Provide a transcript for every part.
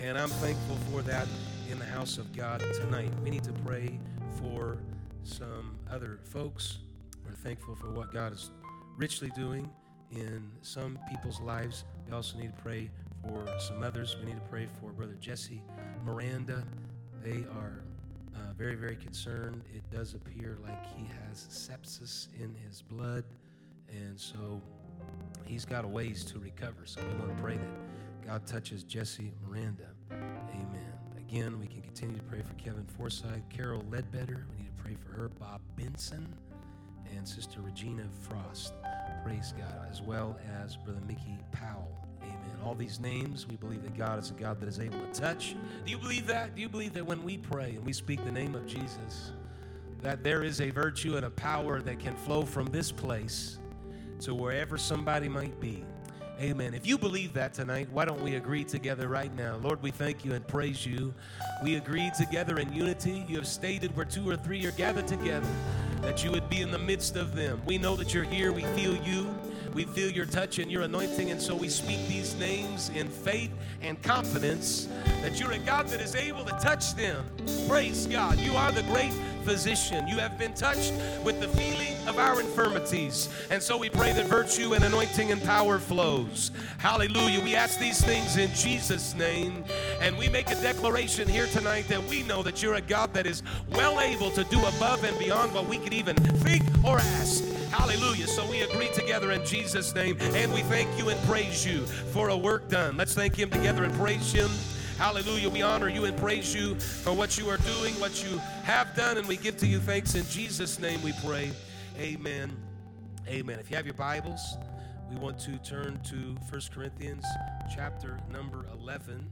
And I'm thankful for that in the house of God tonight. We need to pray for some other folks. We're thankful for what God is richly doing in some people's lives. We also need to pray for some others. We need to pray for Brother Jesse Miranda. They are very, very concerned. It does appear like he has sepsis in his blood, and so he's got a ways to recover. So we want to pray that God touches Jesse Miranda. Amen. Again, we can continue to pray for Kevin Forsyth, Carol Ledbetter. We need to pray for her, Bob Benson, and Sister Regina Frost. Praise God. As well as Brother Mickey Powell. Amen. All these names, we believe that God is a God that is able to touch. Do you believe that? Do you believe that when we pray and we speak the name of Jesus, that there is a virtue and a power that can flow from this place to wherever somebody might be? Amen. If you believe that tonight, why don't we agree together right now? Lord, we thank you and praise you. We agree together in unity. You have stated where two or three are gathered together, that you would be in the midst of them. We know that you're here. We feel you. We feel your touch and your anointing, and so we speak these names in faith and confidence that you're a God that is able to touch them. Praise God. You are the great physician. You have been touched with the feeling of our infirmities, and so we pray that virtue and anointing and power flows. Hallelujah. We ask these things in Jesus' name, and we make a declaration here tonight that we know that you're a God that is well able to do above and beyond what we could even think or ask. Hallelujah. So we agree together in Jesus' name, and we thank you and praise you for a work done. Let's thank him together and praise him. Hallelujah. We honor you and praise you for what you are doing, what you have done, and we give to you thanks in Jesus' name we pray. Amen. Amen. If you have your Bibles, we want to turn to 1 Corinthians chapter number 11,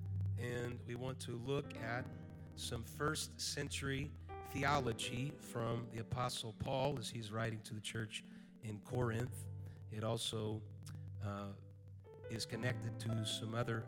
and we want to look at some first century theology from the Apostle Paul as he's writing to the church in Corinth. It also is connected to some other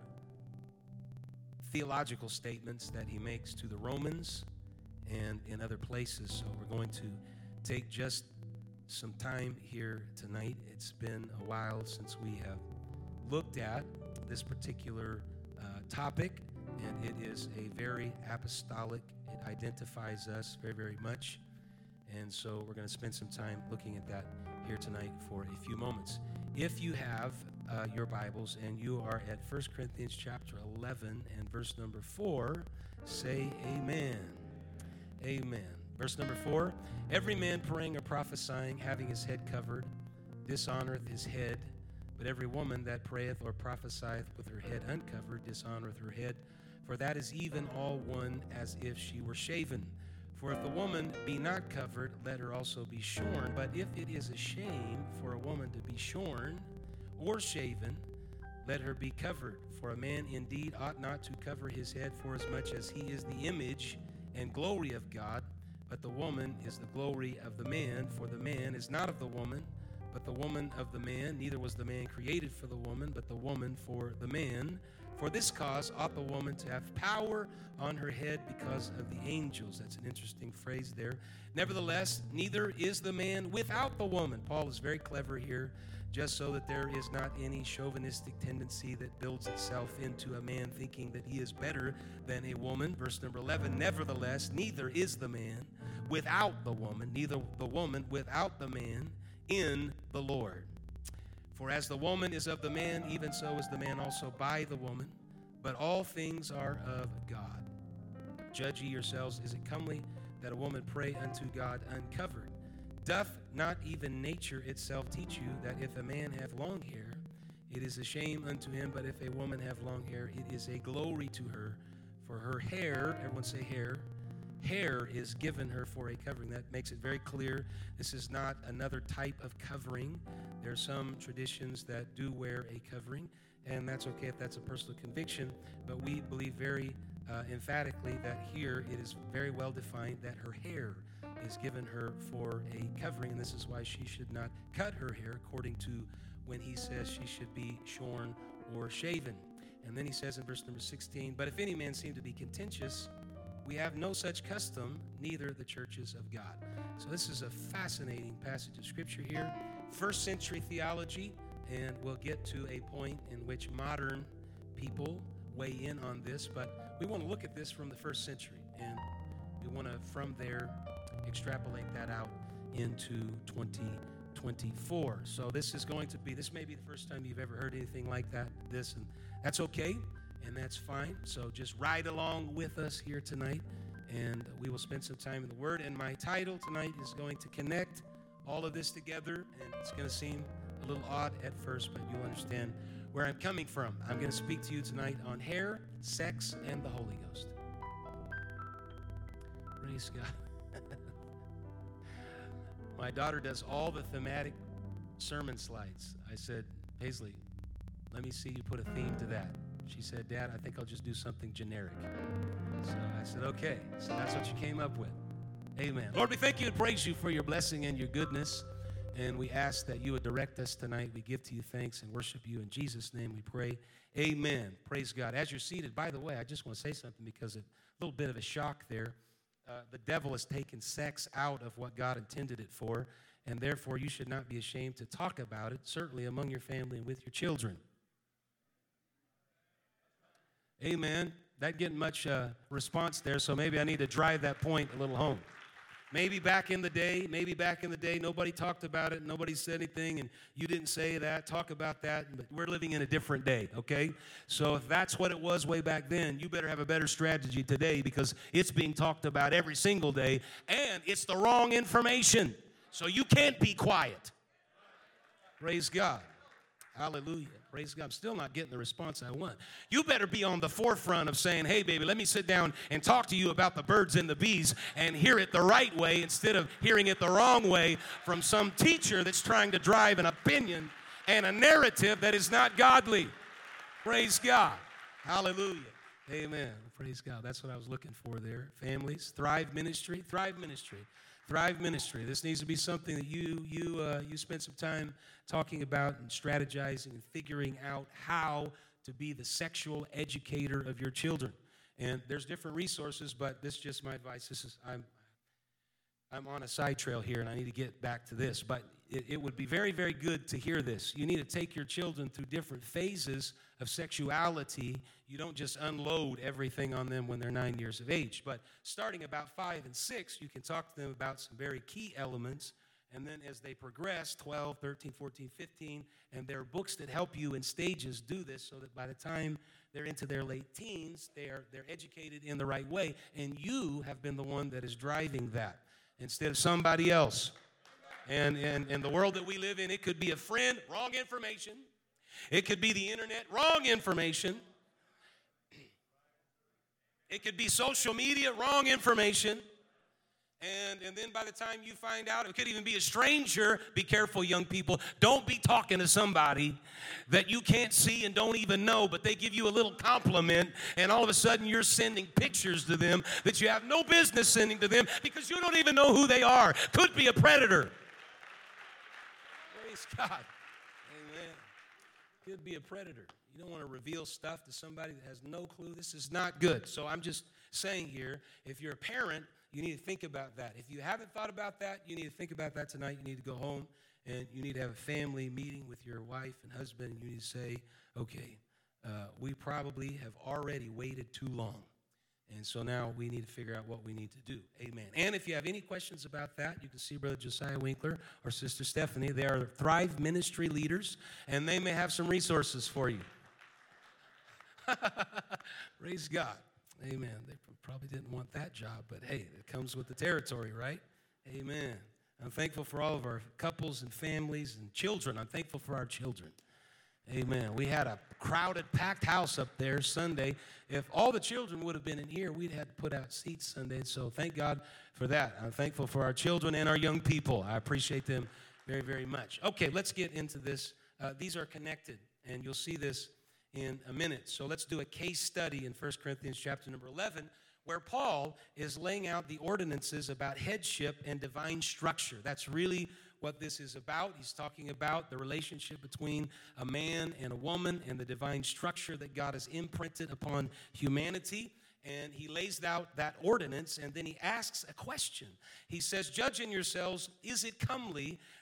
theological statements that he makes to the Romans and in other places. So we're going to take just some time here tonight. It's been a while since we have looked at this particular topic, and it is a very apostolic. It identifies us very, very much. And so we're going to spend some time looking at that here tonight for a few moments. If you have your Bibles and you are at 1 Corinthians chapter 11 and verse number 4, say amen. Amen. Verse number 4, every man praying or prophesying, having his head covered, dishonoreth his head, but every woman that prayeth or prophesieth with her head uncovered dishonoreth her head, for that is even all one as if she were shaven. For if the woman be not covered, let her also be shorn. But if it is a shame for a woman to be shorn or shaven, let her be covered. For a man indeed ought not to cover his head, forasmuch as he is the image and glory of God, but the woman is the glory of the man. For the man is not of the woman, but the woman of the man. Neither was the man created for the woman, but the woman for the man. For this cause ought the woman to have power on her head because of the angels. That's an interesting phrase there. Nevertheless, neither is the man without the woman. Paul is very clever here, just so that there is not any chauvinistic tendency that builds itself into a man thinking that he is better than a woman. Verse number 11, nevertheless, neither is the man without the woman, neither the woman without the man in the Lord. For as the woman is of the man, even so is the man also by the woman. But all things are of God. Judge ye yourselves, is it comely that a woman pray unto God uncovered? Doth not even nature itself teach you that if a man have long hair, it is a shame unto him, but if a woman have long hair, it is a glory to her. For her hair, everyone say hair is given her for a covering. That makes it very clear this is not another type of covering. There are some traditions that do wear a covering, and that's okay if that's a personal conviction, but we believe very emphatically that here it is very well defined that her hair is given her for a covering, and this is why she should not cut her hair according to when he says she should be shorn or shaven. And then he says in verse number 16, but if any man seem to be contentious, we have no such custom, neither the churches of God. So this is a fascinating passage of Scripture here. First century theology, and we'll get to a point in which modern people weigh in on this, but we want to look at this from the first century, and we want to, from there, extrapolate that out into 2024. So this may be the first time you've ever heard anything like that, and that's okay, and that's fine. So just ride along with us here tonight, and we will spend some time in the Word. And my title tonight is going to connect all of this together, and it's going to seem a little odd at first, but you'll understand where I'm coming from. I'm going to speak to you tonight on hair, sex, and the Holy Ghost. Praise God. My daughter does all the thematic sermon slides. I said, Paisley, let me see you put a theme to that. She said, Dad, I think I'll just do something generic. So I said, okay. So that's what you came up with. Amen. Lord, we thank you and praise you for your blessing and your goodness. And we ask that you would direct us tonight. We give to you thanks and worship you. In Jesus' name we pray. Amen. Praise God. As you're seated, by the way, I just want to say something because a little bit of a shock there. The devil has taken sex out of what God intended it for, and therefore you should not be ashamed to talk about it, certainly among your family and with your children. Amen. That getting much response there, so maybe I need to drive that point a little home. Maybe back in the day, nobody talked about it, nobody said anything, and you didn't say that, talk about that, but we're living in a different day, okay? So if that's what it was way back then, you better have a better strategy today because it's being talked about every single day, and it's the wrong information, so you can't be quiet. Praise God. Hallelujah. Praise God. I'm still not getting the response I want. You better be on the forefront of saying, hey, baby, let me sit down and talk to you about the birds and the bees and hear it the right way instead of hearing it the wrong way from some teacher that's trying to drive an opinion and a narrative that is not godly. Praise God. Hallelujah. Amen. Praise God. That's what I was looking for there. Families, Thrive Ministry. Thrive Ministry. Thrive Ministry. This needs to be something that you spend some time talking about and strategizing and figuring out how to be the sexual educator of your children. And there's different resources, but this is just my advice. I'm on a side trail here, and I need to get back to this. But it would be very, very good to hear this. You need to take your children through different phases of sexuality. You don't just unload everything on them when they're 9 years of age. But starting about 5 and 6, you can talk to them about some very key elements. And then as they progress, 12, 13, 14, 15, and there are books that help you in stages do this so that by the time they're into their late teens, they're educated in the right way. And you have been the one that is driving that instead of somebody else. And in the world that we live in, it could be a friend, wrong information. It could be the internet, wrong information. It could be social media, wrong information. And then by the time you find out, it could even be a stranger. Be careful, young people. Don't be talking to somebody that you can't see and don't even know, but they give you a little compliment, and all of a sudden you're sending pictures to them that you have no business sending to them because you don't even know who they are. Could be a predator. Praise God. Amen. Could be a predator. You don't want to reveal stuff to somebody that has no clue. This is not good. So I'm just saying here, if you're a parent, you need to think about that. If you haven't thought about that, you need to think about that tonight. You need to go home and you need to have a family meeting with your wife and husband. And you need to say, okay, we probably have already waited too long. And so now we need to figure out what we need to do. Amen. And if you have any questions about that, you can see Brother Josiah Winkler or Sister Stephanie. They are Thrive Ministry leaders, and they may have some resources for you. Praise God. Amen. They probably didn't want that job, but hey, it comes with the territory, right? Amen. I'm thankful for all of our couples and families and children. I'm thankful for our children. Amen. We had a crowded, packed house up there Sunday. If all the children would have been in here, we'd have to put out seats Sunday. So thank God for that. I'm thankful for our children and our young people. I appreciate them very, very much. Okay, let's get into this. These are connected, and you'll see this in a minute. So let's do a case study in 1 Corinthians chapter number 11, where Paul is laying out the ordinances about headship and divine structure. That's really what this is about. He's talking about the relationship between a man and a woman and the divine structure that God has imprinted upon humanity. And he lays out that ordinance, and then he asks a question. He says, judge in yourselves, is it comely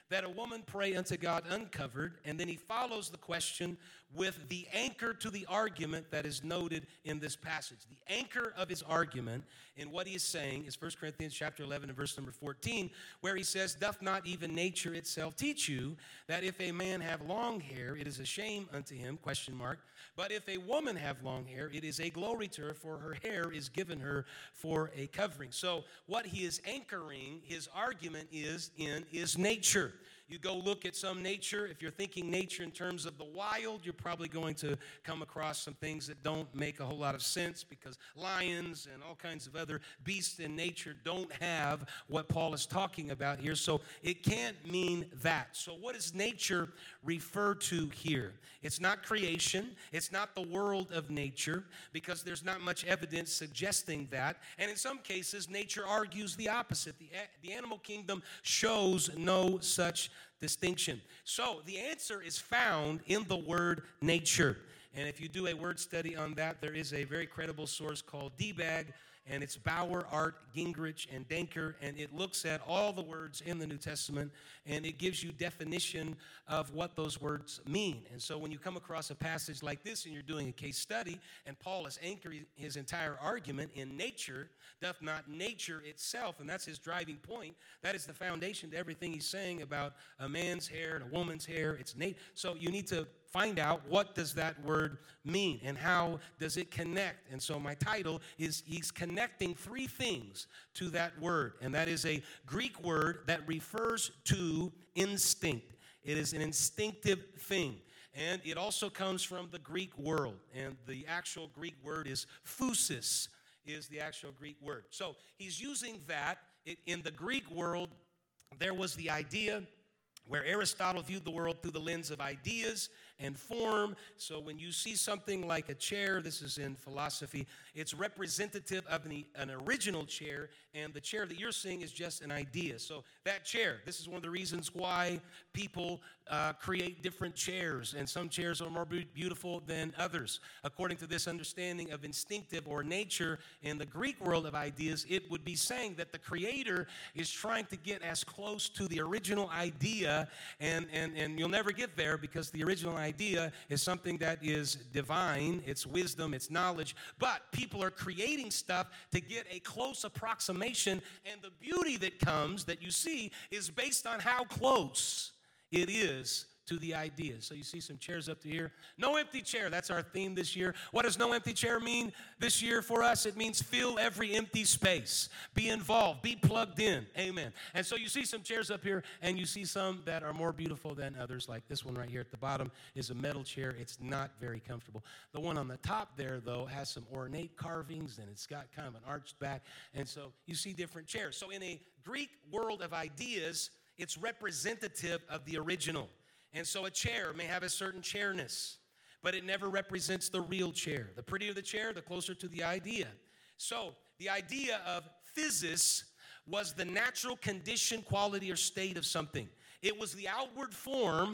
that a woman pray unto God uncovered, and then he follows the question with the anchor to the argument that is noted in this passage. The anchor of his argument in what he is saying is 1 Corinthians chapter 11 and verse number 14, where he says, doth not even nature itself teach you that if a man have long hair, it is a shame unto him, question mark, but if a woman have long hair, it is a glory to her, for her hair is given her for a covering. So what he is anchoring his argument is nature. You go look at some nature. If you're thinking nature in terms of the wild, you're probably going to come across some things that don't make a whole lot of sense, because lions and all kinds of other beasts in nature don't have what Paul is talking about here. So it can't mean that. So what does nature refer to here? It's not creation. It's not the world of nature, because there's not much evidence suggesting that. And in some cases, nature argues the opposite. The animal kingdom shows no such distinction. So the answer is found in the word nature. And if you do a word study on that, there is a very credible source called DBAG, and it's Bauer, Art, Gingrich, and Denker, and it looks at all the words in the New Testament, and it gives you definition of what those words mean. And so when you come across a passage like this and you're doing a case study, and Paul is anchoring his entire argument in nature, doth not nature itself, and that's his driving point. That is the foundation to everything he's saying about a man's hair and a woman's hair. It's so you need to find out, what does that word mean and how does it connect? And so my title is, he's connecting three things to that word, and that is a Greek word that refers to instinct. It is an instinctive thing, and it also comes from the Greek world, and the actual Greek word is phusis, is the actual Greek word. So he's using that. In the Greek world, there was the idea where Aristotle viewed the world through the lens of ideas and form. So when you see something like a chair, this is in philosophy, it's representative of an original chair, and the chair that you're seeing is just an idea. So that chair, this is one of the reasons why people create different chairs, and some chairs are more beautiful than others. According to this understanding of instinctive or nature in the Greek world of ideas, it would be saying that the Creator is trying to get as close to the original idea, and you'll never get there, because the original idea is something that is divine, it's wisdom, it's knowledge, but people are creating stuff to get a close approximation, and the beauty that comes, that you see, is based on how close it is to the idea. So you see some chairs up to here. No empty chair. That's our theme this year. What does no empty chair mean this year for us? It means fill every empty space. Be involved. Be plugged in. Amen. And so you see some chairs up here, and you see some that are more beautiful than others, like this one right here at the bottom is a metal chair. It's not very comfortable. The one on the top there, though, has some ornate carvings, and it's got kind of an arched back. And so you see different chairs. So in a Greek world of ideas, it's representative of the original. And so a chair may have a certain chairness, but it never represents the real chair. The prettier the chair, the closer to the idea. So the idea of physis was the natural condition, quality, or state of something. It was the outward form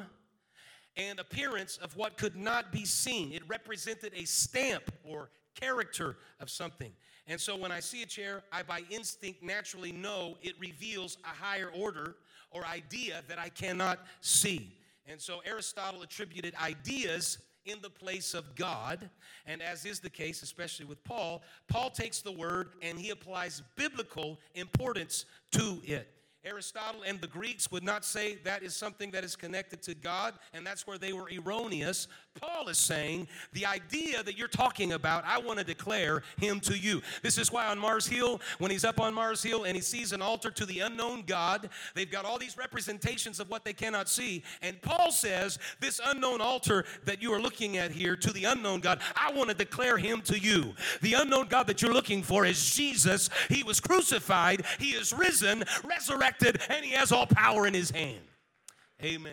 and appearance of what could not be seen. It represented a stamp or character of something. And so when I see a chair, I by instinct naturally know it reveals a higher order or idea that I cannot see. And so Aristotle attributed ideas in the place of God, and as is the case, especially with Paul, Paul takes the word and he applies biblical importance to it. Aristotle and the Greeks would not say that is something that is connected to God, and that's where they were erroneous. Paul is saying, the idea that you're talking about, I want to declare him to you. This is why on Mars Hill, when he's up on Mars Hill and he sees an altar to the unknown God, they've got all these representations of what they cannot see, and Paul says, this unknown altar that you are looking at here to the unknown God, I want to declare him to you. The unknown God that you're looking for is Jesus. He was crucified, he is risen, resurrected, and he has all power in his hand. Amen.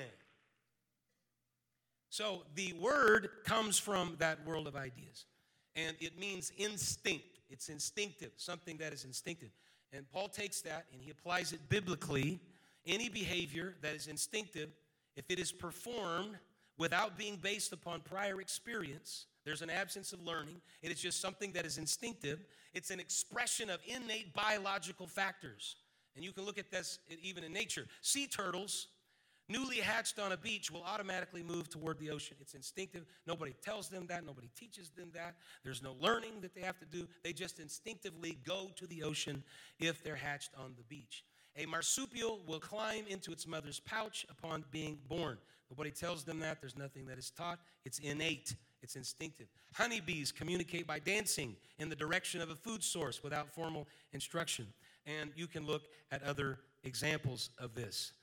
So the word comes from that world of ideas, and it means instinct. It's instinctive, something that is instinctive. And Paul takes that and he applies it biblically. Any behavior that is instinctive, if it is performed without being based upon prior experience, there's an absence of learning. It is just something that is instinctive. It's an expression of innate biological factors. And you can look at this even in nature. Sea turtles newly hatched on a beach will automatically move toward the ocean. It's instinctive. Nobody tells them that. Nobody teaches them that. There's no learning that they have to do. They just instinctively go to the ocean if they're hatched on the beach. A marsupial will climb into its mother's pouch upon being born. Nobody tells them that. There's nothing that is taught. It's innate. It's instinctive. Honeybees communicate by dancing in the direction of a food source without formal instruction. And you can look at other examples of this.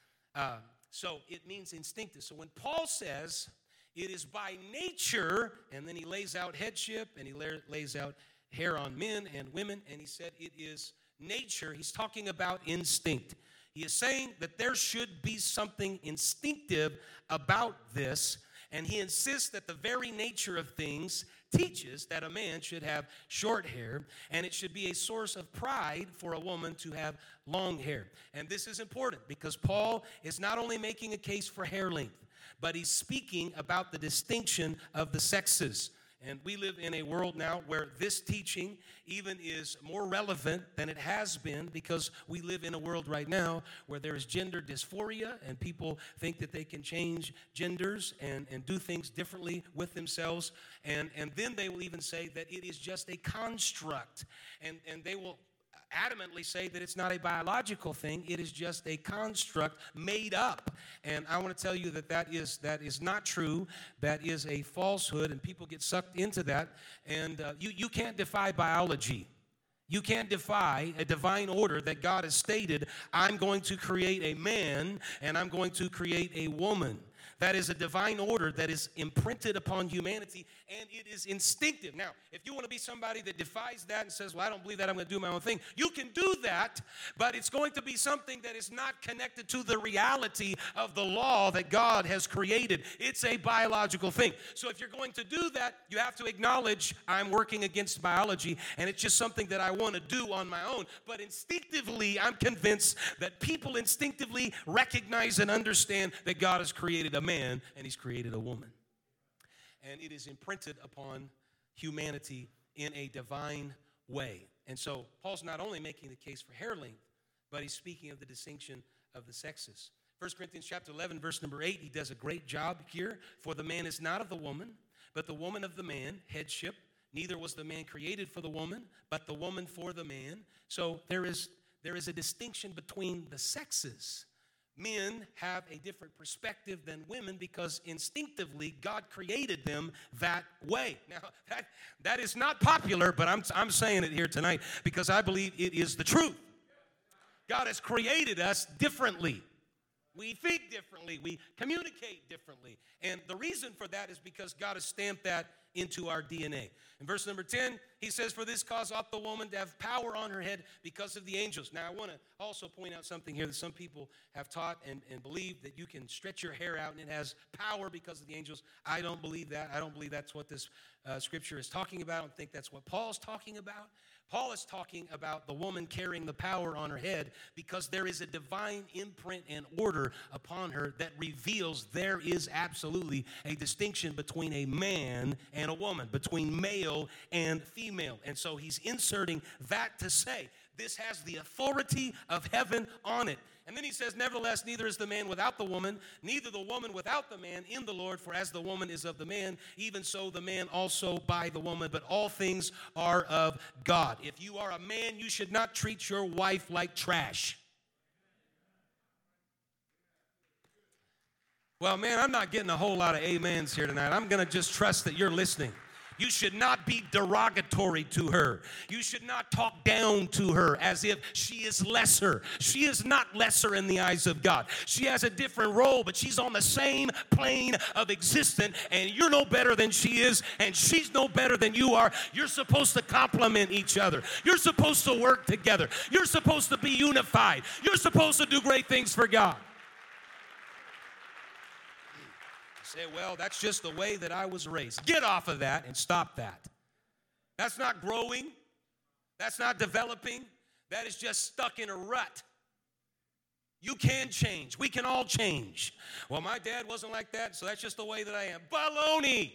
So it means instinctive. So when Paul says it is by nature, and then he lays out headship, and he lays out hair on men and women, and he said it is nature, he's talking about instinct. He is saying that there should be something instinctive about this, and he insists that the very nature of things teaches that a man should have short hair, and it should be a source of pride for a woman to have long hair. And this is important because Paul is not only making a case for hair length, but he's speaking about the distinction of the sexes. And we live in a world now where this teaching even is more relevant than it has been, because we live in a world right now where there is gender dysphoria and people think that they can change genders and do things differently with themselves. And then they will even say that it is just a construct. And they will adamantly say that it's not a biological thing. It is just a construct made up. And I want to tell you that that is not true. That is a falsehood, and people get sucked into that. And you can't defy biology. You can't defy a divine order that God has stated. I'm going to create a man and I'm going to create a woman. That is a divine order that is imprinted upon humanity, and it is instinctive. Now, if you want to be somebody that defies that and says, well, I don't believe that, I'm going to do my own thing, you can do that, but it's going to be something that is not connected to the reality of the law that God has created. It's a biological thing. So if you're going to do that, you have to acknowledge I'm working against biology, and it's just something that I want to do on my own. But instinctively, I'm convinced that people instinctively recognize and understand that God has created a man and he's created a woman. And it is imprinted upon humanity in a divine way. And so Paul's not only making the case for hair length, but he's speaking of the distinction of the sexes. 1 Corinthians chapter 11, verse number 8, he does a great job here. For the man is not of the woman, but the woman of the man, headship. Neither was the man created for the woman, but the woman for the man. So there is a distinction between the sexes. Men have a different perspective than women because instinctively God created them that way. Now, that is not popular, but I'm saying it here tonight because I believe it is the truth. God has created us differently. We think differently. We communicate differently. And the reason for that is because God has stamped that into our DNA. In verse number 10, he says, for this cause ought the woman to have power on her head because of the angels. Now, I want to also point out something here that some people have taught and believe that you can stretch your hair out and it has power because of the angels. I don't believe that. I don't believe that's what this scripture is talking about. I don't think that's what Paul's talking about. Paul is talking about the woman carrying the power on her head because there is a divine imprint and order upon her that reveals there is absolutely a distinction between a man and a woman, between male and female. And so he's inserting that to say this has the authority of heaven on it. And then he says, nevertheless, neither is the man without the woman, neither the woman without the man in the Lord. For as the woman is of the man, even so the man also by the woman. But all things are of God. If you are a man, you should not treat your wife like trash. Well, man, I'm not getting a whole lot of amens here tonight. I'm going to just trust that you're listening. You should not be derogatory to her. You should not talk down to her as if she is lesser. She is not lesser in the eyes of God. She has a different role, but she's on the same plane of existence, and you're no better than she is, and she's no better than you are. You're supposed to complement each other. You're supposed to work together. You're supposed to be unified. You're supposed to do great things for God. Say, well, that's just the way that I was raised. Get off of that and stop that. That's not growing. That's not developing. That is just stuck in a rut. You can change. We can all change. Well, my dad wasn't like that, so that's just the way that I am. Baloney.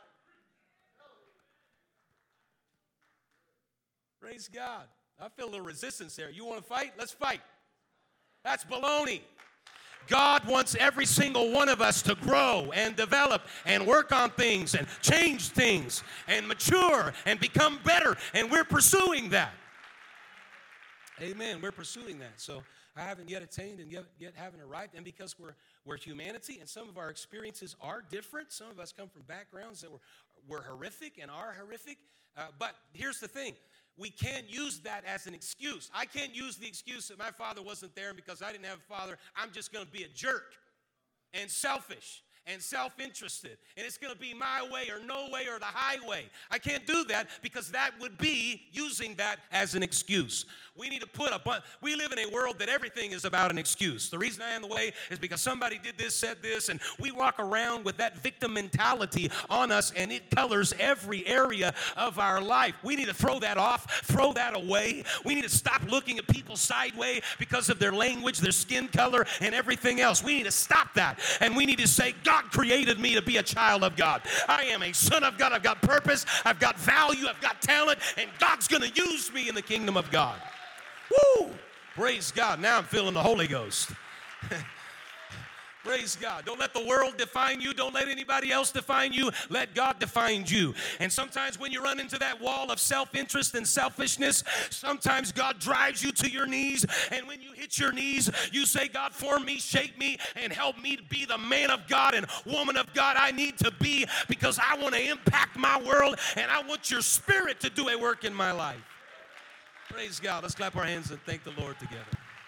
Praise God. I feel a little resistance there. You want to fight? Let's fight. That's baloney. God wants every single one of us to grow and develop and work on things and change things and mature and become better, and we're pursuing that. Amen. We're pursuing that. So I haven't yet attained and yet haven't arrived, and because we're humanity and some of our experiences are different. Some of us come from backgrounds that were horrific and are horrific, but here's the thing. We can't use that as an excuse. I can't use the excuse that my father wasn't there, and because I didn't have a father, I'm just going to be a jerk and selfish and self-interested, and it's going to be my way or no way or the highway. I can't do that, because that would be using that as an excuse. We need to we live in a world that everything is about an excuse. The reason I am the way is because somebody did this, said this, and we walk around with that victim mentality on us, and it colors every area of our life. We need to throw that off, throw that away. We need to stop looking at people sideways because of their language, their skin color, and everything else. We need to stop that, and we need to say, God created me to be a child of God. I am a son of God. I've got purpose. I've got value. I've got talent, and God's going to use me in the kingdom of God. Woo! Praise God. Now I'm feeling the Holy Ghost. Praise God. Don't let the world define you. Don't let anybody else define you. Let God define you. And sometimes when you run into that wall of self-interest and selfishness, sometimes God drives you to your knees. And when you hit your knees, you say, God, form me, shape me, and help me to be the man of God and woman of God I need to be, because I want to impact my world, and I want your spirit to do a work in my life. Praise God. Let's clap our hands and thank the Lord together.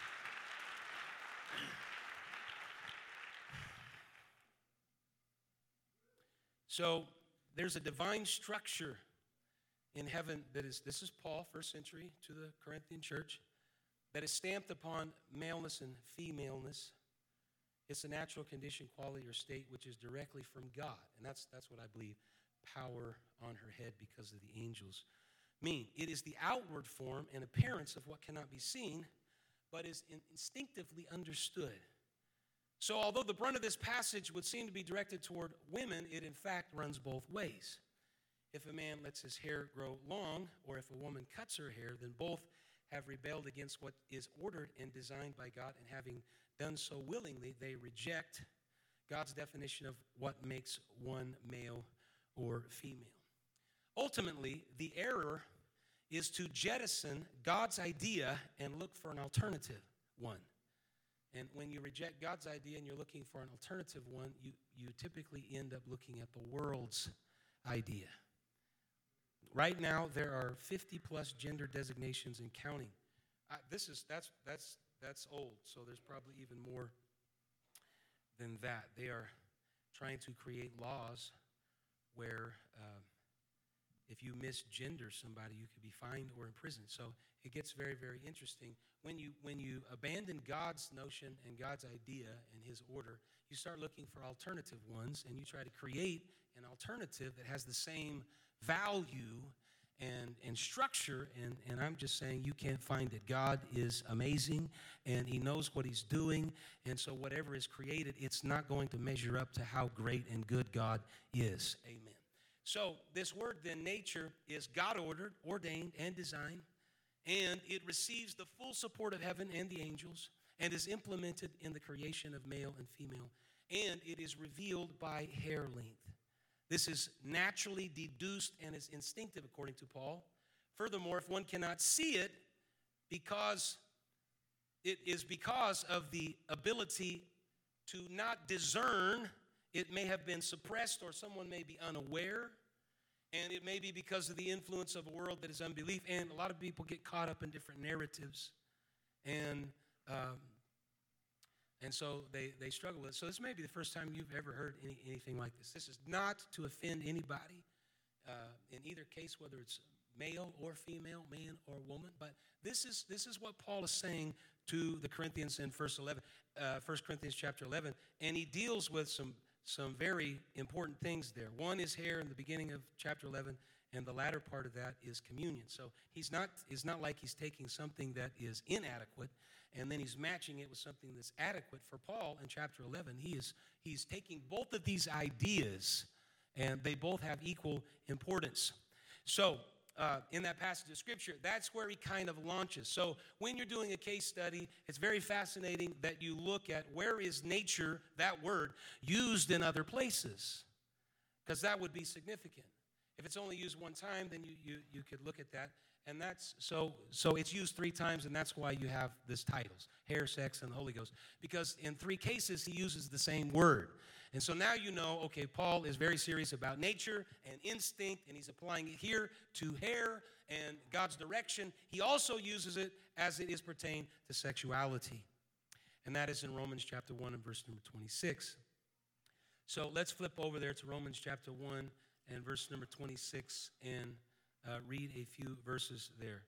So there's a divine structure in heaven this is Paul, first century, to the Corinthian church, that is stamped upon maleness and femaleness. It's a natural condition, quality, or state which is directly from God. And that's what I believe power on her head because of the angels mean. It is the outward form and appearance of what cannot be seen, but is instinctively understood. So although the brunt of this passage would seem to be directed toward women, it in fact runs both ways. If a man lets his hair grow long, or if a woman cuts her hair, then both have rebelled against what is ordered and designed by God, and having done so willingly, they reject God's definition of what makes one male or female. Ultimately, the error is to jettison God's idea and look for an alternative one. And when you reject God's idea and you're looking for an alternative one, you typically end up looking at the world's idea. Right now, there are 50-plus gender designations and counting. That's old, so there's probably even more than that. They are trying to create laws where if you misgender somebody, you could be fined or imprisoned. So it gets very, very interesting. When you abandon God's notion and God's idea and his order, you start looking for alternative ones, and you try to create an alternative that has the same value and structure, and I'm just saying you can't find it. God is amazing, and he knows what he's doing, and so whatever is created, it's not going to measure up to how great and good God is. Amen. So this word then, nature, is God-ordered, ordained, and designed, and it receives the full support of heaven and the angels, and is implemented in the creation of male and female, and it is revealed by hair length. This is naturally deduced and is instinctive, according to Paul. Furthermore, if one cannot see it, because of the ability to not discern, it may have been suppressed, or someone may be unaware, and it may be because of the influence of a world that is unbelief, and a lot of people get caught up in different narratives, and so they struggle with it. So this may be the first time you've ever heard anything like this. This is not to offend anybody in either case, whether it's male or female, man or woman, but this is what Paul is saying to the Corinthians in 1 Corinthians chapter 11, and he deals with some very important things there. One is hair in the beginning of chapter 11, and the latter part of that is communion. So it's not like he's taking something that is inadequate and then he's matching it with something that's adequate. For Paul in chapter 11, he's taking both of these ideas, and they both have equal importance. So in that passage of Scripture, that's where he kind of launches. So when you're doing a case study, it's very fascinating that you look at where is nature, that word, used in other places, because that would be significant. If it's only used one time, then you could look at that. And that's so it's used 3 times, and that's why you have this titles, hair, sex, and the Holy Ghost. Because in 3 cases, he uses the same word. And so now you know, okay, Paul is very serious about nature and instinct, and he's applying it here to hair and God's direction. He also uses it as it is pertained to sexuality. And that is in Romans chapter 1 and verse number 26. So let's flip over there to Romans chapter 1 and verse number 26 and read a few verses there.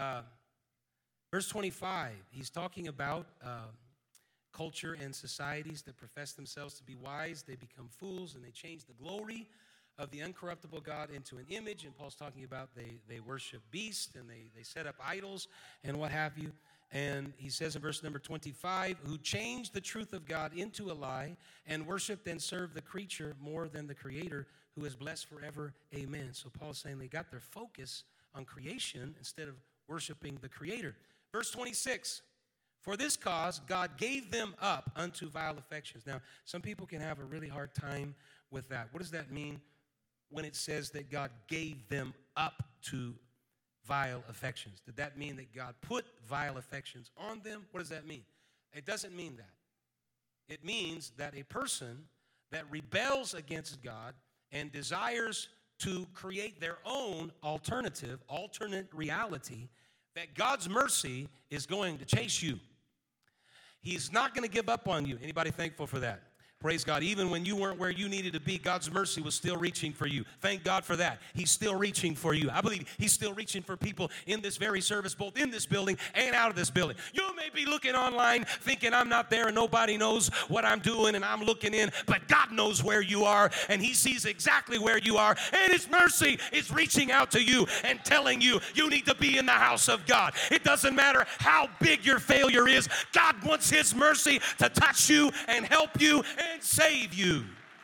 Verse 25, he's talking about culture and societies that profess themselves to be wise. They become fools, and they change the glory of the uncorruptible God into an image. And Paul's talking about they worship beasts, and they set up idols and what have you. And he says in verse number 25, who changed the truth of God into a lie and worshiped and served the creature more than the Creator, who is blessed forever. Amen. So Paul's saying they got their focus on creation instead of worshiping the Creator. Verse 26, for this cause God gave them up unto vile affections. Now, some people can have a really hard time with that. What does that mean when it says that God gave them up to vile affections? Did that mean that God put vile affections on them? What does that mean? It doesn't mean that. It means that a person that rebels against God and desires to create their own alternate reality, that God's mercy is going to chase you. He's not going to give up on you. Anybody thankful for that? Praise God. Even when you weren't where you needed to be, God's mercy was still reaching for you. Thank God for that. He's still reaching for you. I believe he's still reaching for people in this very service, both in this building and out of this building. You may be looking online thinking I'm not there and nobody knows what I'm doing and I'm looking in, but God knows where you are and he sees exactly where you are, and his mercy is reaching out to you and telling you you need to be in the house of God. It doesn't matter how big your failure is. God wants his mercy to touch you and help you and save you.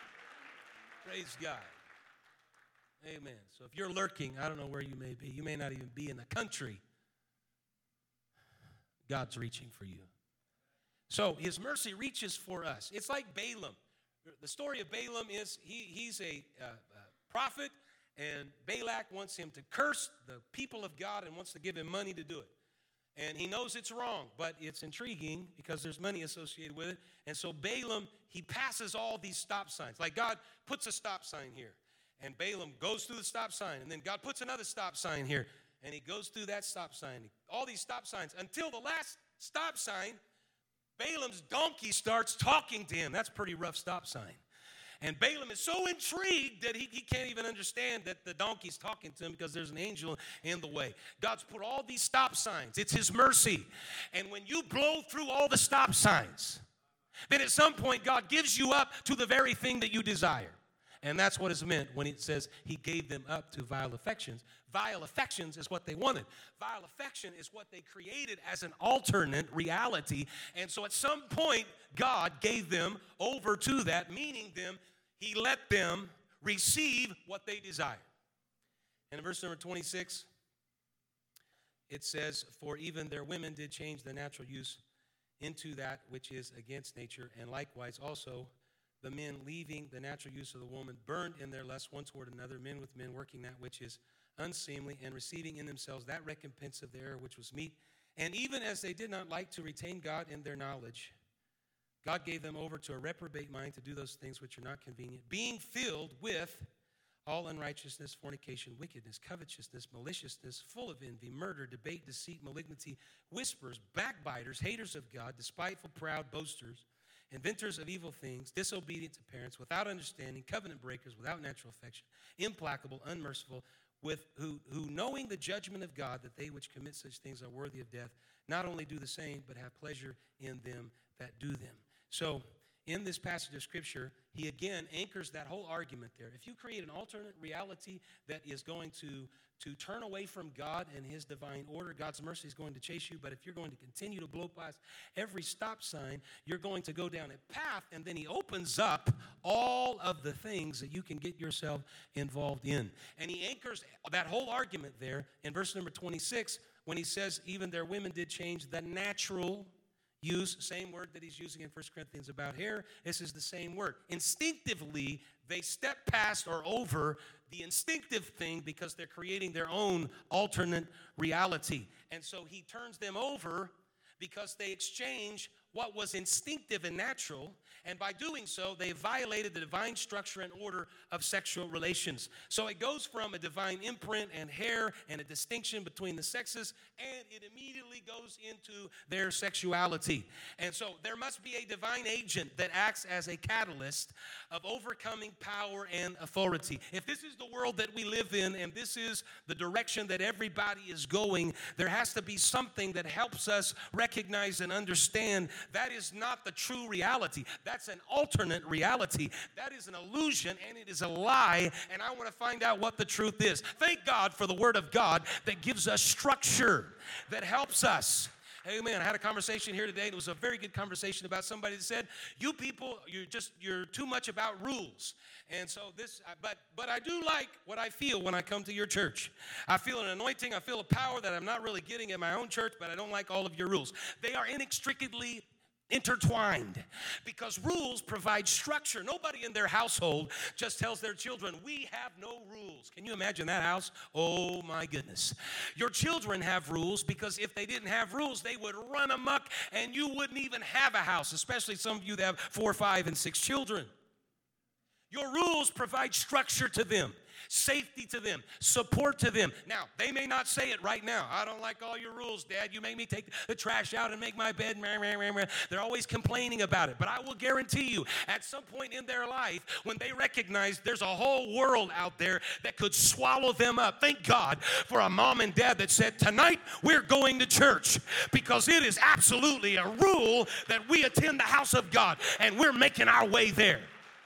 Praise God. Amen. So if you're lurking, I don't know where you may be. You may not even be in the country. God's reaching for you. So his mercy reaches for us. It's like Balaam. The story of Balaam is he's a prophet, and Balak wants him to curse the people of God and wants to give him money to do it. And he knows it's wrong, but it's intriguing because there's money associated with it. And so Balaam, he passes all these stop signs. Like God puts a stop sign here, and Balaam goes through the stop sign, and then God puts another stop sign here, and he goes through that stop sign. All these stop signs until the last stop sign, Balaam's donkey starts talking to him. That's a pretty rough stop sign. And Balaam is so intrigued that he can't even understand that the donkey's talking to him because there's an angel in the way. God's put all these stop signs. It's his mercy. And when you blow through all the stop signs, then at some point God gives you up to the very thing that you desire. And that's what is meant when it says he gave them up to vile affections. Vile affections is what they wanted. Vile affection is what they created as an alternate reality. And so at some point, God gave them over to that, meaning he let them receive what they desire. And in verse number 26, it says, for even their women did change the natural use into that which is against nature, and likewise also the men, leaving the natural use of the woman, burned in their lust one toward another, men with men, working that which is unseemly, and receiving in themselves that recompense of their error which was meet. And even as they did not like to retain God in their knowledge, God gave them over to a reprobate mind to do those things which are not convenient, being filled with all unrighteousness, fornication, wickedness, covetousness, maliciousness, full of envy, murder, debate, deceit, malignity, whisperers, backbiters, haters of God, despiteful, proud, boasters, inventors of evil things, disobedient to parents, without understanding, covenant breakers, without natural affection, implacable, unmerciful, who knowing the judgment of God, that they which commit such things are worthy of death, not only do the same, but have pleasure in them that do them. So in this passage of Scripture, he again anchors that whole argument there. If you create an alternate reality that is going to turn away from God and his divine order, God's mercy is going to chase you. But if you're going to continue to blow past every stop sign, you're going to go down a path, and then he opens up all of the things that you can get yourself involved in. And he anchors that whole argument there in verse number 26 when he says, even their women did change the natural use, same word that he's using in 1 Corinthians about hair. This is the same word. Instinctively, they step past or over the instinctive thing because they're creating their own alternate reality. And so he turns them over because they exchange what was instinctive and natural, and by doing so, they violated the divine structure and order of sexual relations. So it goes from a divine imprint and hair and a distinction between the sexes, and it immediately goes into their sexuality. And so there must be a divine agent that acts as a catalyst of overcoming power and authority. If this is the world that we live in, and this is the direction that everybody is going, there has to be something that helps us recognize and understand that is not the true reality. That's an alternate reality. That is an illusion, and it is a lie, and I want to find out what the truth is. Thank God for the Word of God that gives us structure, that helps us. Amen. I had a conversation here today. It was a very good conversation about somebody that said, you people, you're too much about rules. And so but I do like what I feel when I come to your church. I feel an anointing. I feel a power that I'm not really getting in my own church, but I don't like all of your rules. They are inextricably intertwined because rules provide structure. Nobody in their household just tells their children, we have no rules. Can you imagine that house? Oh my goodness. Your children have rules because if they didn't have rules, they would run amok and you wouldn't even have a house, especially some of you that have 4, 5, and 6 children. Your rules provide structure to them, safety to them, support to them. Now, they may not say it right now. I don't like all your rules, Dad. You make me take the trash out and make my bed. They're always complaining about it. But I will guarantee you, at some point in their life, when they recognize there's a whole world out there that could swallow them up. Thank God for a mom and dad that said, tonight we're going to church because it is absolutely a rule that we attend the house of God and we're making our way there.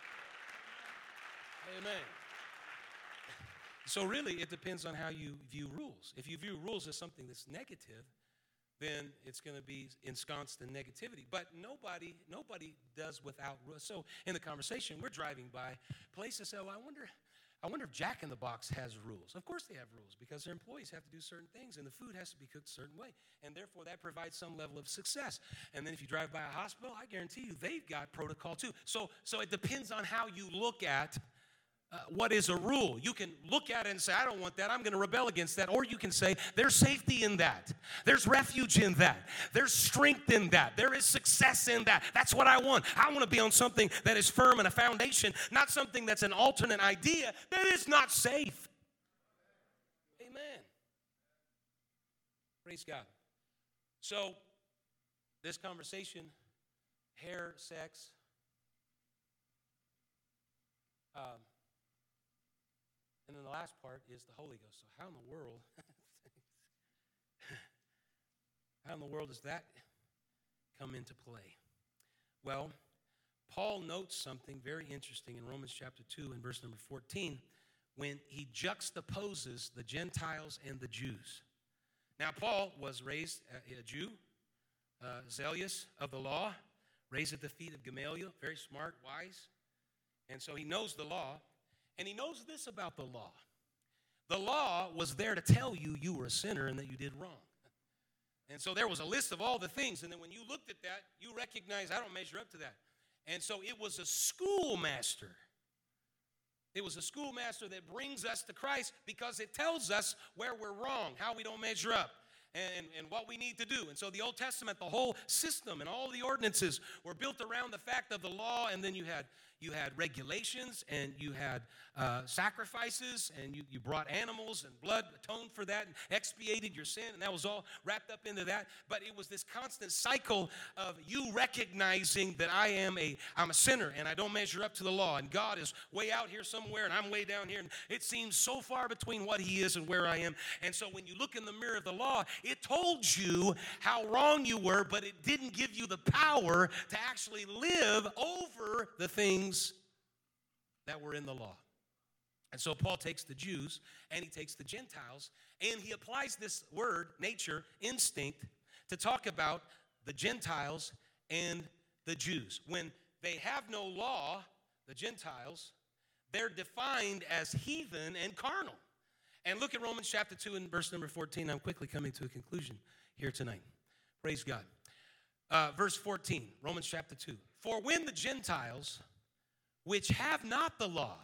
So really, it depends on how you view rules. If you view rules as something that's negative, then it's going to be ensconced in negativity. But nobody does without rules. So in the conversation, we're driving by places. So I wonder if Jack in the Box has rules. Of course they have rules because their employees have to do certain things, and the food has to be cooked a certain way. And therefore, that provides some level of success. And then if you drive by a hospital, I guarantee you they've got protocol too. So it depends on how you look at what is a rule. You can look at it and say, I don't want that. I'm going to rebel against that. Or you can say, there's safety in that. There's refuge in that. There's strength in that. There is success in that. That's what I want. I want to be on something that is firm and a foundation, not something that's an alternate idea that is not safe. Amen. Praise God. So, this conversation, hair, sex, and then the last part is the Holy Ghost. So how in the world does that come into play? Well, Paul notes something very interesting in Romans chapter 2 and verse number 14 when he juxtaposes the Gentiles and the Jews. Now, Paul was raised a Jew, zealous of the law, raised at the feet of Gamaliel, very smart, wise. And so he knows the law. And he knows this about the law. The law was there to tell you you were a sinner and that you did wrong. And so there was a list of all the things. And then when you looked at that, you recognized, I don't measure up to that. And so it was a schoolmaster. It was a schoolmaster that brings us to Christ because it tells us where we're wrong, how we don't measure up, and what we need to do. And so the Old Testament, the whole system and all the ordinances were built around the fact of the law, and then you had You had regulations, and you had sacrifices, and you brought animals and blood, atoned for that, and expiated your sin, and that was all wrapped up into that. But it was this constant cycle of you recognizing that I'm a sinner, and I don't measure up to the law, and God is way out here somewhere, and I'm way down here, and it seems so far between what he is and where I am. And so when you look in the mirror of the law, it told you how wrong you were, but it didn't give you the power to actually live over the things that were in the law. And so Paul takes the Jews and he takes the Gentiles, and he applies this word, nature, instinct, to talk about the Gentiles and the Jews. When they have no law, the Gentiles, they're defined as heathen and carnal. And look at Romans chapter 2 and verse number 14. I'm quickly coming to a conclusion here tonight. Praise God. Verse 14, Romans chapter 2. For when the Gentiles, which have not the law,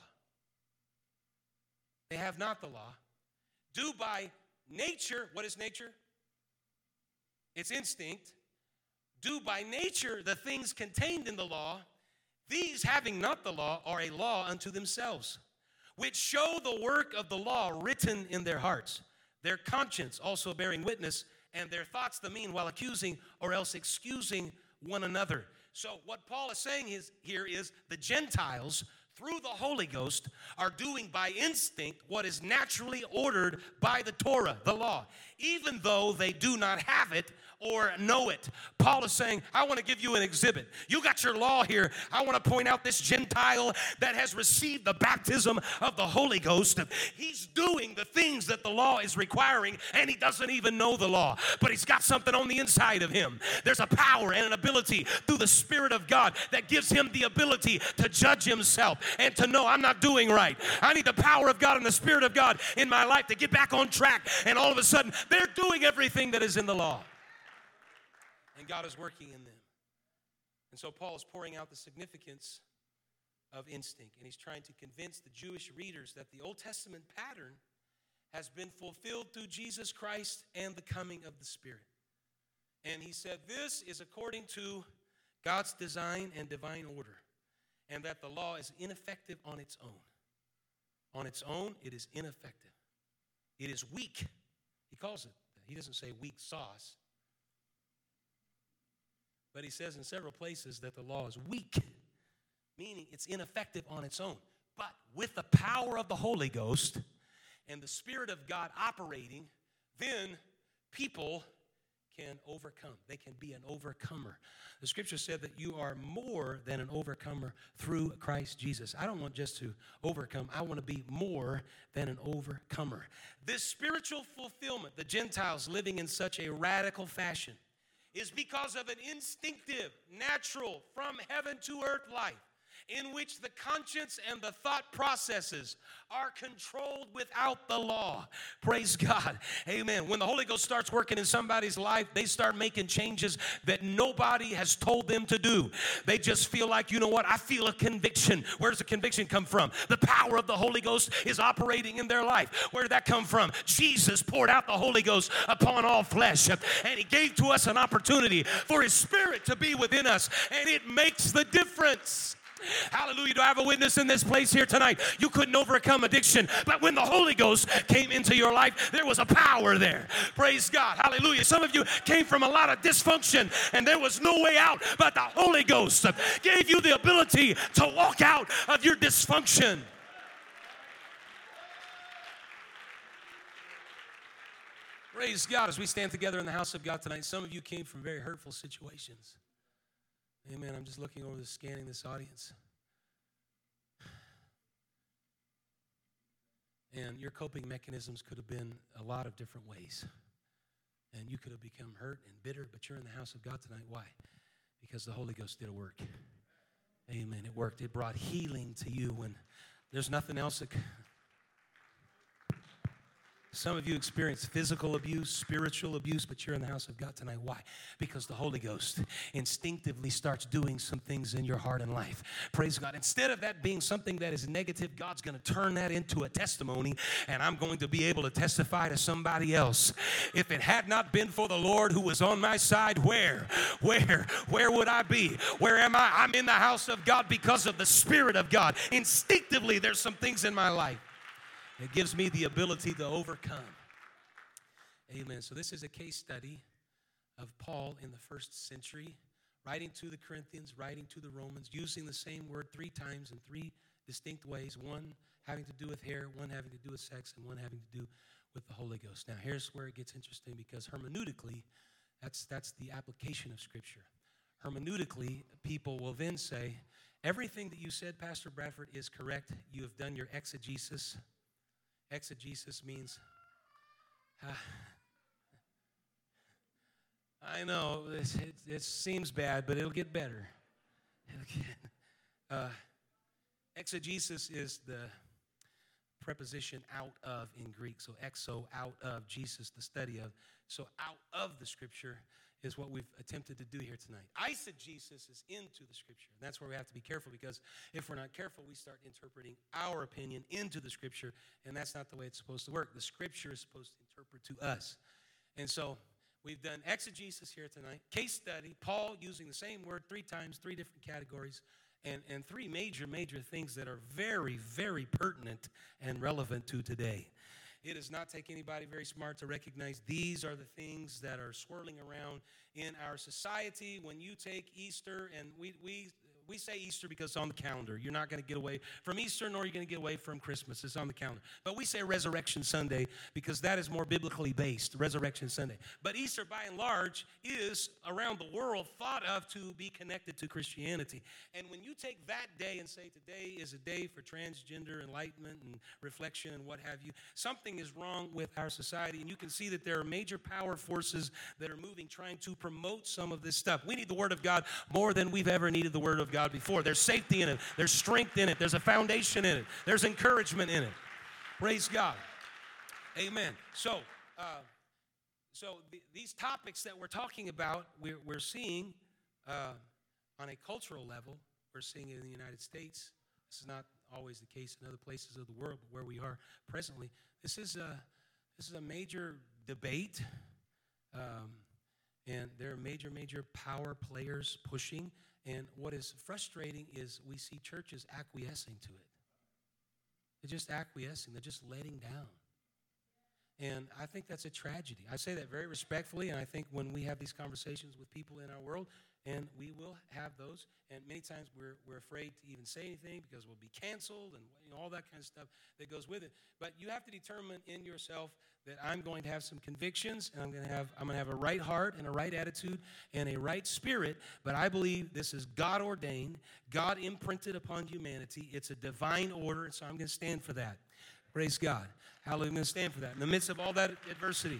they have not the law, do by nature, what is nature? It's instinct. Do by nature the things contained in the law, these having not the law are a law unto themselves, which show the work of the law written in their hearts, their conscience also bearing witness, and their thoughts the meanwhile accusing or else excusing one another. So what Paul is saying here is the Gentiles, through the Holy Ghost, are doing by instinct what is naturally ordered by the Torah, the law, even though they do not have it or know it. Paul is saying, I want to give you an exhibit. You got your law here. I want to point out this Gentile that has received the baptism of the Holy Ghost. He's doing the things that the law is requiring, and he doesn't even know the law, but he's got something on the inside of him. There's a power and an ability through the Spirit of God that gives him the ability to judge himself and to know I'm not doing right. I need the power of God and the Spirit of God in my life to get back on track, and all of a sudden they're doing everything that is in the law. And God is working in them. And so Paul is pouring out the significance of instinct. And he's trying to convince the Jewish readers that the Old Testament pattern has been fulfilled through Jesus Christ and the coming of the Spirit. And he said this is according to God's design and divine order. And that the law is ineffective on its own. On its own, it is ineffective. It is weak. He calls it that. He doesn't say weak sauce. But he says in several places that the law is weak, meaning it's ineffective on its own. But with the power of the Holy Ghost and the Spirit of God operating, then people can overcome. They can be an overcomer. The scripture said that you are more than an overcomer through Christ Jesus. I don't want just to overcome. I want to be more than an overcomer. This spiritual fulfillment, the Gentiles living in such a radical fashion, is because of an instinctive, natural, from heaven to earth life in which the conscience and the thought processes are controlled without the law. Praise God. Amen. When the Holy Ghost starts working in somebody's life, they start making changes that nobody has told them to do. They just feel like, you know what? I feel a conviction. Where does the conviction come from? The power of the Holy Ghost is operating in their life. Where did that come from? Jesus poured out the Holy Ghost upon all flesh, and he gave to us an opportunity for his Spirit to be within us, and it makes the difference. Hallelujah. Do I have a witness in this place here tonight? You couldn't overcome addiction, but when the Holy Ghost came into your life, there was a power there. Praise God. Hallelujah. Some of you came from a lot of dysfunction and there was no way out, but the Holy Ghost gave you the ability to walk out of your dysfunction. Praise God. As we stand together in the house of God tonight, some of you came from very hurtful situations. Amen. I'm just looking over scanning this audience. And your coping mechanisms could have been a lot of different ways. And you could have become hurt and bitter, but you're in the house of God tonight. Why? Because the Holy Ghost did a work. Amen. It worked. It brought healing to you when there's nothing else that Some of you experience physical abuse, spiritual abuse, but you're in the house of God tonight. Why? Because the Holy Ghost instinctively starts doing some things in your heart and life. Praise God. Instead of that being something that is negative, God's going to turn that into a testimony, and I'm going to be able to testify to somebody else. If it had not been for the Lord who was on my side, where would I be? Where am I? I'm in the house of God because of the Spirit of God. Instinctively, there's some things in my life. It gives me the ability to overcome. Amen. So this is a case study of Paul in the first century, writing to the Corinthians, writing to the Romans, using the same word 3 times in 3 distinct ways, one having to do with hair, one having to do with sex, and one having to do with the Holy Ghost. Now, here's where it gets interesting, because hermeneutically, that's the application of Scripture. Hermeneutically, people will then say, everything that you said, Pastor Bradford, is correct. You have done your exegesis. Exegesis means, I know, it seems bad, but it'll get better. Exegesis is the preposition out of in Greek. So exo, out of, Jesus, the study of. So out of the Scripture is what we've attempted to do here tonight. Eisegesis is into the Scripture. And that's where we have to be careful, because if we're not careful, we start interpreting our opinion into the Scripture, and that's not the way it's supposed to work. The Scripture is supposed to interpret to us. And so we've done exegesis here tonight, case study, Paul using the same word 3 times, 3 different categories, and 3 major things that are very, very pertinent and relevant to today. It does not take anybody very smart to recognize these are the things that are swirling around in our society. When you take Easter, and we say Easter because it's on the calendar. You're not going to get away from Easter, nor are you going to get away from Christmas. It's on the calendar. But we say Resurrection Sunday because that is more biblically based, Resurrection Sunday. But Easter, by and large, is around the world thought of to be connected to Christianity. And when you take that day and say today is a day for transgender enlightenment and reflection and what have you, something is wrong with our society. And you can see that there are major power forces that are moving, trying to promote some of this stuff. We need the Word of God more than we've ever needed the Word of God before. There's safety in it. There's strength in it. There's a foundation in it. There's encouragement in it. Praise God. Amen. So these topics that we're talking about, we're seeing on a cultural level. We're seeing it in the United States. This is not always the case in other places of the world, but where we are presently, this is a major debate, and there are major power players pushing. And what is frustrating is we see churches acquiescing to it. They're just acquiescing. They're just letting down. And I think that's a tragedy. I say that very respectfully, and I think when we have these conversations with people in our world, and we will have those, and many times we're afraid to even say anything because we'll be canceled and all that kind of stuff that goes with it. But you have to determine in yourself that I'm going to have some convictions, and I'm going to have a right heart and a right attitude and a right spirit. But I believe this is God ordained, God imprinted upon humanity. It's a divine order, and so I'm going to stand for that. Praise God. Hallelujah. I'm going to stand for that in the midst of all that adversity.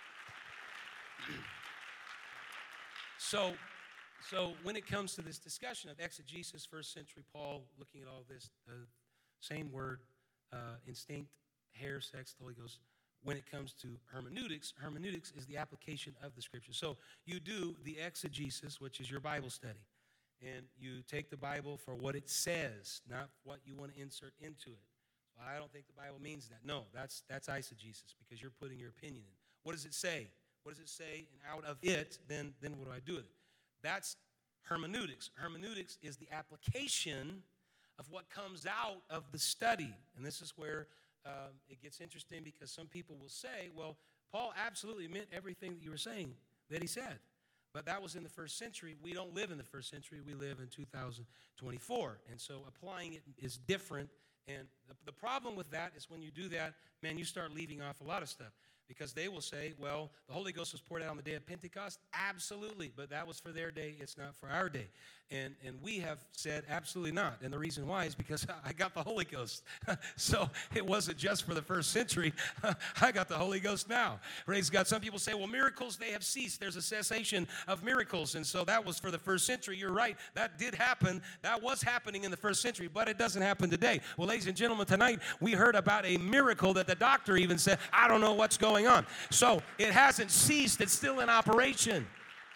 So when it comes to this discussion of exegesis, first century Paul, looking at all this, same word, instinct, hair, sex, the Holy Ghost. When it comes to hermeneutics, hermeneutics is the application of the Scripture. So you do the exegesis, which is your Bible study, and you take the Bible for what it says, not what you want to insert into it. Well, I don't think the Bible means that. No, that's eisegesis, because you're putting your opinion in. What does it say? What does it say? And out of it, then what do I do with it? That's hermeneutics. Hermeneutics is the application of what comes out of the study. And this is where it gets interesting, because some people will say, well, Paul absolutely meant everything that you were saying that he said. But that was in the first century. We don't live in the first century. We live in 2024. And so applying it is different. And the problem with that is when you do that, man, you start leaving off a lot of stuff. Because they will say, well, the Holy Ghost was poured out on the day of Pentecost. Absolutely, but that was for their day. It's not for our day. And we have said absolutely not. And the reason why is because I got the Holy Ghost. So it wasn't just for the first century. I got the Holy Ghost now. Praise God. Some people say, well, miracles, they have ceased. There's a cessation of miracles. And so that was for the first century. You're right. That did happen. That was happening in the first century, but it doesn't happen today. Well, ladies and gentlemen, tonight we heard about a miracle that the doctor even said, I don't know what's going on. So it hasn't ceased. It's still in operation.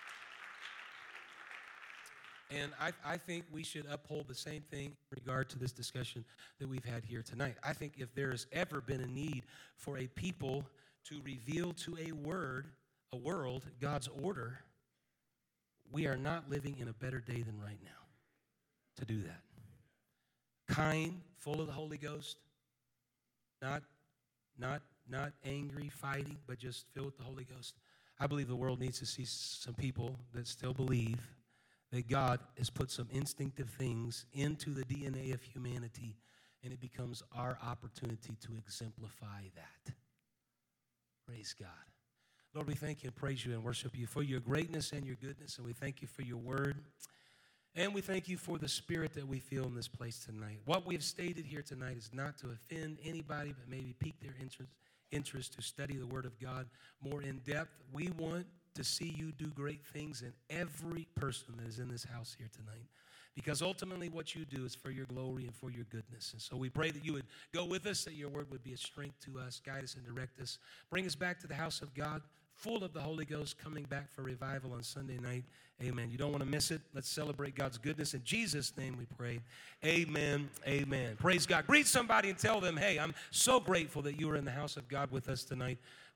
And I think we should uphold the same thing in regard to this discussion that we've had here tonight. I think if there has ever been a need for a people to reveal to a world, God's order, we are not living in a better day than right now to do that. Kind, full of the Holy Ghost, not angry, fighting, but just filled with the Holy Ghost. I believe the world needs to see some people that still believe that God has put some instinctive things into the DNA of humanity, and it becomes our opportunity to exemplify that. Praise God. Lord, we thank you and praise you and worship you for your greatness and your goodness, and we thank you for your word, and we thank you for the spirit that we feel in this place tonight. What we have stated here tonight is not to offend anybody, but maybe pique their interest to study the word of God more in depth. We want to see you do great things in every person that is in this house here tonight, because ultimately what you do is for your glory and for your goodness. And so we pray that you would go with us, that your word would be a strength to us, guide us and direct us, bring us back to the house of God, full of the Holy Ghost, coming back for revival on Sunday night. Amen. You don't want to miss it. Let's celebrate God's goodness. In Jesus' name we pray. Amen. Amen. Praise God. Greet somebody and tell them, hey, I'm so grateful that you are in the house of God with us tonight.